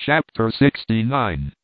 Chapter 69.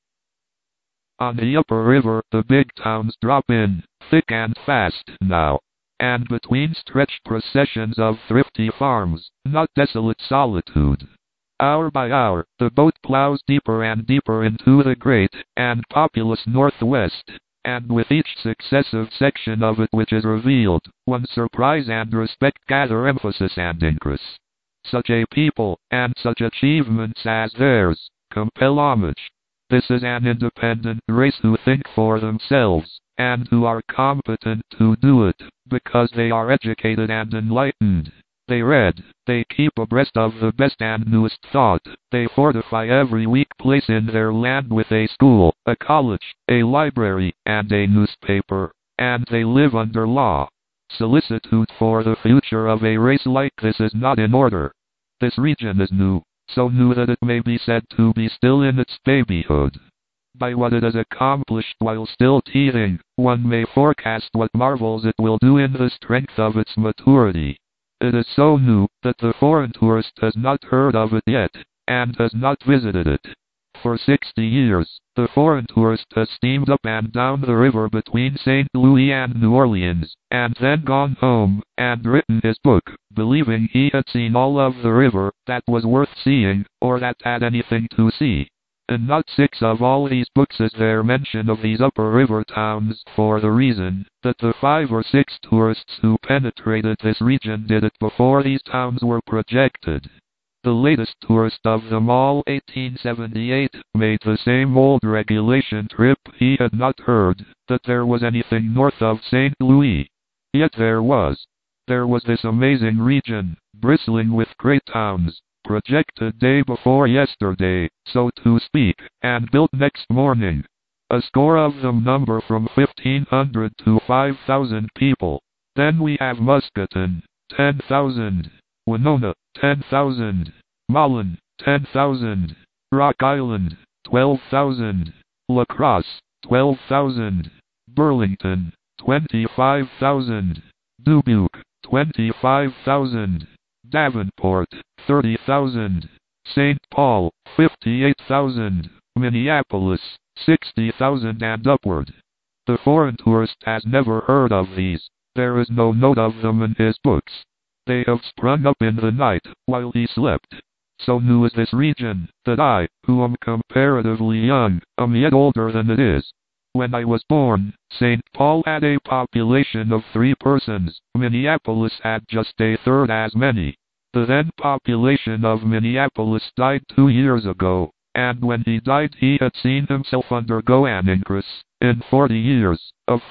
On the upper river, the big towns drop in, thick and fast now, and between stretched processions of thrifty farms, not desolate solitude. Hour by hour, the boat plows deeper and deeper into the great and populous Northwest, and with each successive section of it which is revealed, one's surprise and respect gather emphasis and increase. Such a people, and such achievements as theirs, compel homage. This is an independent race who think for themselves, and who are competent to do it, because they are educated and enlightened. They read, they keep abreast of the best and newest thought, they fortify every weak place in their land with a school, a college, a library, and a newspaper, and they live under law. Solicitude for the future of a race like this is not in order. This region is new, so new that it may be said to be still in its babyhood. By what it has accomplished while still teething, one may forecast what marvels it will do in the strength of its maturity. It is so new that the foreign tourist has not heard of it yet, and has not visited it. For 60 years, the foreign tourist has steamed up and down the river between St. Louis and New Orleans, and then gone home, and written his book, believing he had seen all of the river that was worth seeing, or that had anything to see. In not 6 of all these books is there mention of these upper river towns, for the reason that the 5 or 6 tourists who penetrated this region did it before these towns were projected. The latest tourist of them all, 1878, made the same old regulation trip. He had not heard that there was anything north of St. Louis. Yet there was. There was this amazing region, bristling with great towns, projected day before yesterday, so to speak, and built next morning. A score of them number from 1,500 to 5,000 people. Then we have Muscatine, 10,000. Winona, 10,000. Mullen, 10,000. Rock Island, 12,000. La Crosse, 12,000. Burlington, 25,000. Dubuque, 25,000. Davenport, 30,000. St. Paul, 58,000. Minneapolis, 60,000 and upward. The foreign tourist has never heard of these. There is no note of them in his books. They have sprung up in the night, while he slept. So new is this region, that I, who am comparatively young, am yet older than it is. When I was born, St. Paul had a population of 3 persons, Minneapolis had just a third as many. The then population of Minneapolis died 2 years ago, and when he died he had seen himself undergo an increase, in 40 years, of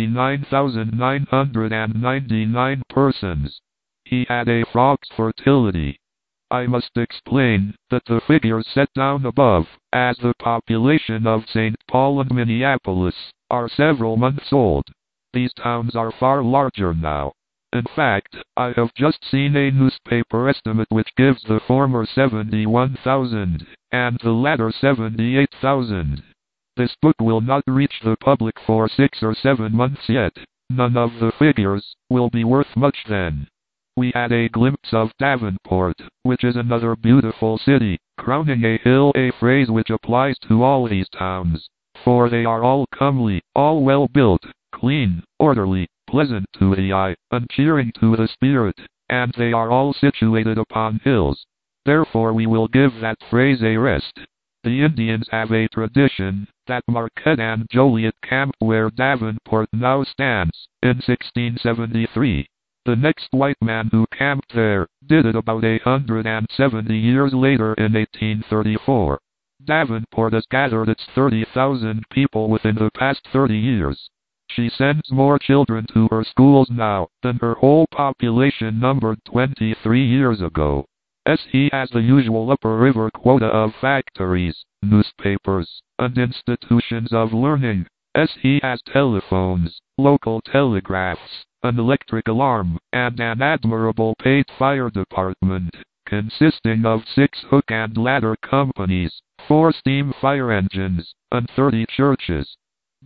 59,999 persons. He had a frog's fertility. I must explain that the figures set down above, as the population of St. Paul and Minneapolis, are several months old. These towns are far larger now. In fact, I have just seen a newspaper estimate which gives the former 71,000, and the latter 78,000. This book will not reach the public for 6 or 7 months yet. None of the figures will be worth much then. We had a glimpse of Davenport, which is another beautiful city, crowning a hill, a phrase which applies to all these towns, for they are all comely, all well built, clean, orderly, pleasant to the eye, and cheering to the spirit, and they are all situated upon hills. Therefore we will give that phrase a rest. The Indians have a tradition that Marquette and Joliet camped where Davenport now stands, in 1673. The next white man who camped there did it about 170 years later in 1834. Davenport has gathered its 30,000 people within the past 30 years. She sends more children to her schools now than her whole population numbered 23 years ago. He has the usual upper river quota of factories, newspapers, and institutions of learning. He has telephones, local telegraphs, an electric alarm, and an admirable paid fire department, consisting of 6 hook and ladder companies, 4 steam fire engines, and 30 churches.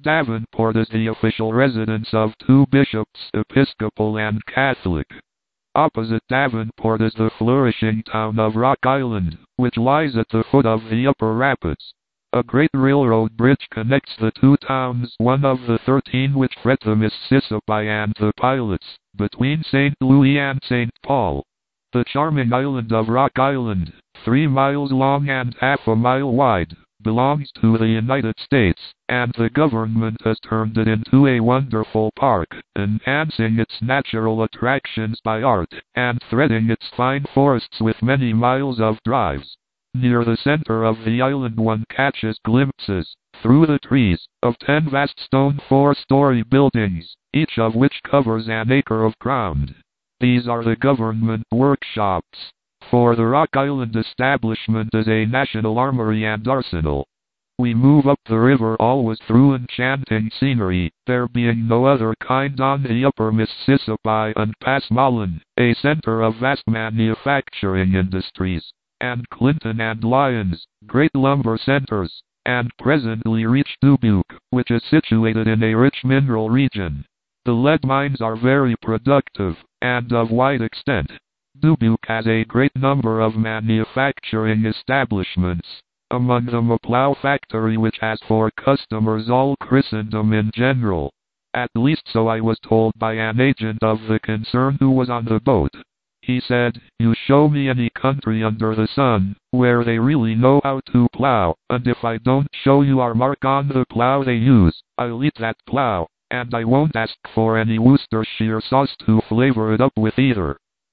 Davenport is the official residence of 2 bishops, Episcopal and Catholic. Opposite Davenport is the flourishing town of Rock Island, which lies at the foot of the Upper Rapids. A great railroad bridge connects the two towns, one of the 13 which fret the Mississippi and the Pilots, between St. Louis and St. Paul. The charming island of Rock Island, 3 miles long and half a mile wide, belongs to the United States, and the government has turned it into a wonderful park, enhancing its natural attractions by art, and threading its fine forests with many miles of drives. Near the center of the island one catches glimpses, through the trees, of 10 vast stone 4-story buildings, each of which covers an acre of ground. These are the government workshops. For the Rock Island establishment is a national armory and arsenal. We move up the river always through enchanting scenery, there being no other kind on the upper Mississippi, and pass Mullen, a center of vast manufacturing industries, and Clinton and Lyons, great lumber centers, and presently reach Dubuque, which is situated in a rich mineral region. The lead mines are very productive, and of wide extent. Dubuque has a great number of manufacturing establishments, among them a plow factory which has for customers all Christendom in general. At least so I was told by an agent of the concern who was on the boat. He said, "You show me any country under the sun, where they really know how to plow, and if I don't show you our mark on the plow they use, I'll eat that plow, and I won't ask for any Worcestershire sauce to flavor it up with either."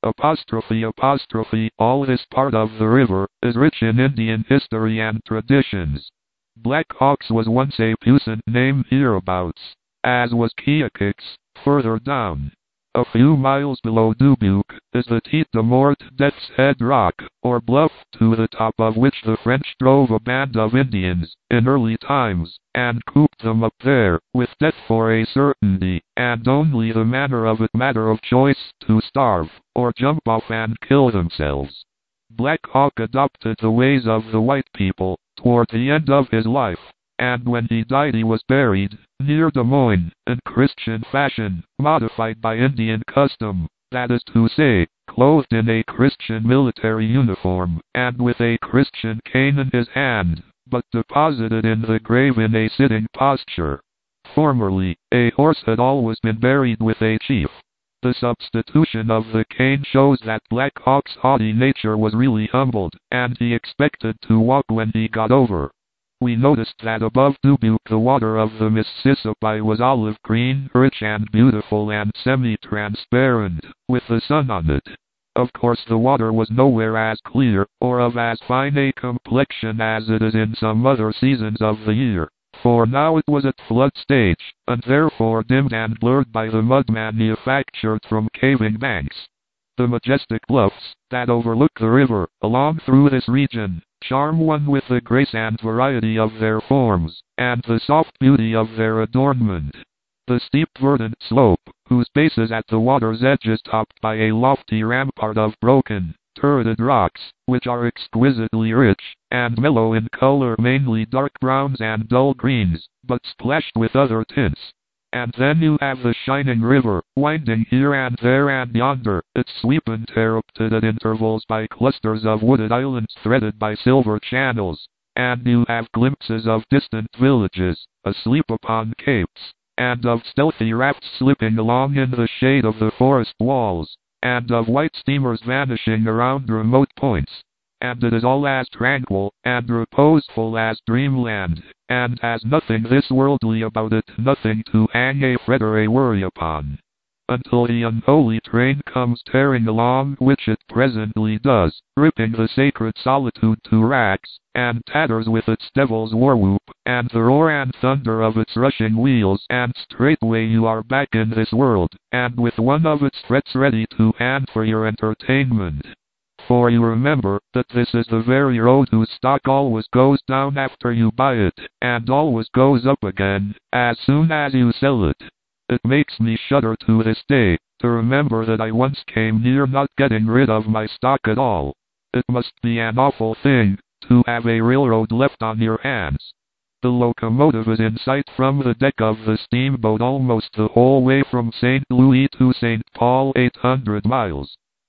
All this part of the river is rich in Indian history and traditions. Black Hawk's was once a puissant name hereabouts, as was Keokuk's, further down. A few miles below Dubuque is the Tete de Mort, Death's Head Rock, or bluff, to the top of which the French drove a band of Indians, in early times, and cooped them up there, with death for a certainty, and only the manner of it matter of choice, to starve, or jump off and kill themselves. Black Hawk adopted the ways of the white people, toward the end of his life, and when he died he was buried, near Des Moines, in Christian fashion, modified by Indian custom, that is to say, clothed in a Christian military uniform, and with a Christian cane in his hand, but deposited in the grave in a sitting posture. Formerly, a horse had always been buried with a chief. The substitution of the cane shows that Black Hawk's haughty nature was really humbled, and he expected to walk when he got over. We noticed that above Dubuque the water of the Mississippi was olive green, rich and beautiful and semi-transparent, with the sun on it. Of course the water was nowhere as clear, or of as fine a complexion as it is in some other seasons of the year, for now it was at flood stage, and therefore dimmed and blurred by the mud manufactured from caving banks. The majestic bluffs, that overlook the river, along through this region, charm one with the grace and variety of their forms, and the soft beauty of their adornment. The steep verdant slope, whose base is at the water's edge, is topped by a lofty rampart of broken, turreted rocks, which are exquisitely rich, and mellow in color, mainly dark browns and dull greens, but splashed with other tints. And then you have the shining river, winding here and there and yonder, its sweep interrupted at intervals by clusters of wooded islands threaded by silver channels, and you have glimpses of distant villages, asleep upon capes, and of stealthy rafts slipping along in the shade of the forest walls, and of white steamers vanishing around remote points. And it is all as tranquil and reposeful as dreamland, and has nothing this worldly about it, nothing to hang a fret or a worry upon. Until the unholy train comes tearing along, which it presently does, ripping the sacred solitude to racks and tatters with its devil's war whoop, and the roar and thunder of its rushing wheels, and straightway you are back in this world, and with one of its threats ready to hand for your entertainment. For you remember that this is the very road whose stock always goes down after you buy it, and always goes up again, as soon as you sell it. It makes me shudder to this day, to remember that I once came near not getting rid of my stock at all. It must be an awful thing, to have a railroad left on your hands. The locomotive is in sight from the deck of the steamboat almost the whole way from St. Louis to St. Paul, 800 miles.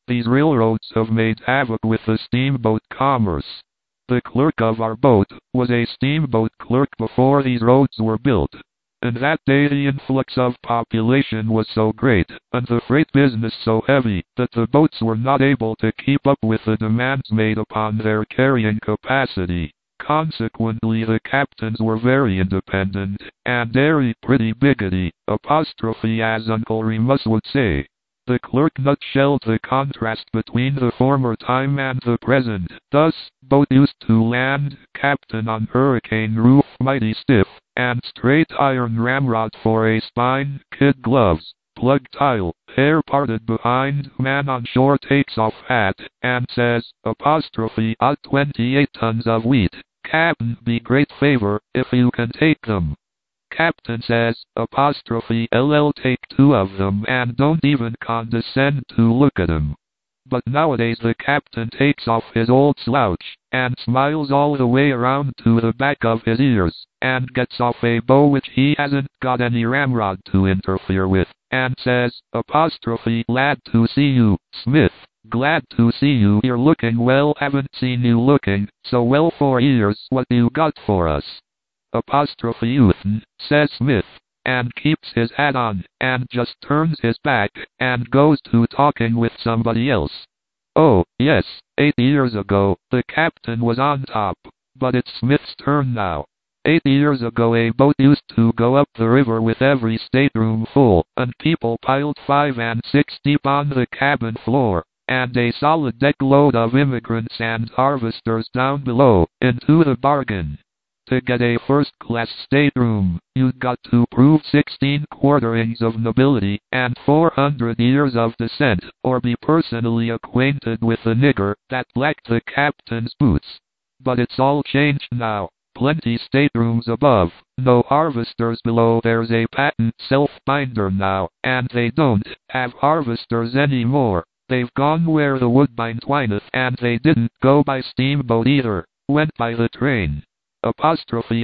These railroads have made havoc with the steamboat commerce. The clerk of our boat was a steamboat clerk before these roads were built. And that day the influx of population was so great, and the freight business so heavy, that the boats were not able to keep up with the demands made upon their carrying capacity. Consequently the captains were very independent, and very pretty biggity, as Uncle Remus would say. The clerk nutshelled the contrast between the former time and the present. Thus, boat used to land, captain on hurricane roof mighty stiff, and straight iron ramrod for a spine, kid gloves, plug tile, hair parted behind, man on shore takes off hat, and says, apostrophe, 28 tons of wheat, captain be great favor, if you can take them. Captain says, apostrophe, LL take 2 of them and don't even condescend to look at 'em. But nowadays the captain takes off his old slouch, and smiles all the way around to the back of his ears, and gets off a bow which he hasn't got any ramrod to interfere with, and says, apostrophe, glad to see you, Smith, glad to see you, you're looking well, haven't seen you looking so well for years, what you got for us? Apostrophe Euthan, says Smith, and keeps his hat on, and just turns his back, and goes to talking with somebody else. Oh, yes, 8 years ago, the captain was on top, but it's Smith's turn now. 8 years ago a boat used to go up the river with every stateroom full, and people piled 5 and 6 deep on the cabin floor, and a solid deck load of immigrants and harvesters down below, into the bargain. To get a first-class stateroom, you'd got to prove 16 quarterings of nobility and 400 years of descent, or be personally acquainted with the nigger that blacked the captain's boots. But it's all changed now. Plenty staterooms above, no harvesters below. There's a patent self-binder now, and they don't have harvesters anymore. They've gone where the woodbine twineth, and they didn't go by steamboat either, went by the train. Apostrophe,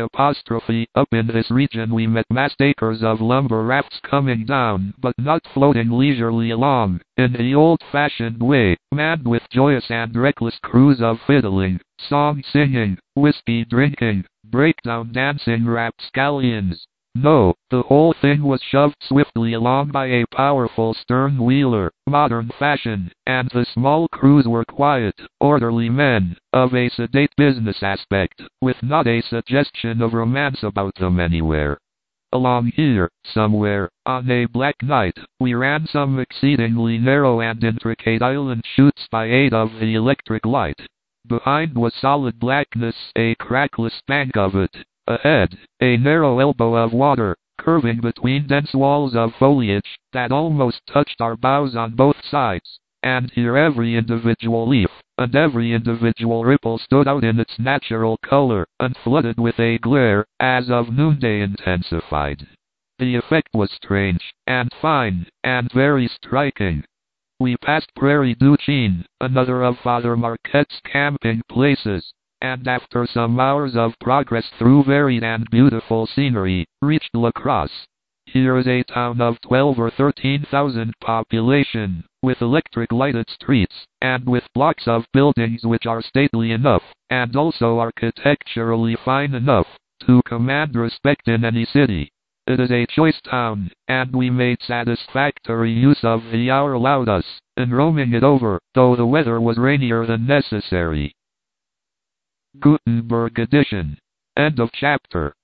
up in this region we met vast acres of lumber rafts coming down, but not floating leisurely along, in the old-fashioned way, manned with joyous and reckless crews of fiddling, song singing, whiskey drinking, breakdown dancing rapscallions. No, the whole thing was shoved swiftly along by a powerful stern-wheeler, modern fashion, and the small crews were quiet, orderly men, of a sedate business aspect, with not a suggestion of romance about them anywhere. Along here, somewhere, on a black night, we ran some exceedingly narrow and intricate island chutes by aid of the electric light. Behind was solid blackness, a crackless bank of it. Ahead, a narrow elbow of water, curving between dense walls of foliage that almost touched our bows on both sides, and here every individual leaf and every individual ripple stood out in its natural color, and flooded with a glare, as of noonday intensified. The effect was strange, and fine, and very striking. We passed Prairie du Chien, another of Father Marquette's camping places, and after some hours of progress through varied and beautiful scenery, reached La Crosse. Here is a town of 12 or 13,000 population, with electric lighted streets, and with blocks of buildings which are stately enough, and also architecturally fine enough, to command respect in any city. It is a choice town, and we made satisfactory use of the hour allowed us, in roaming it over, though the weather was rainier than necessary. Gutenberg edition. End of chapter.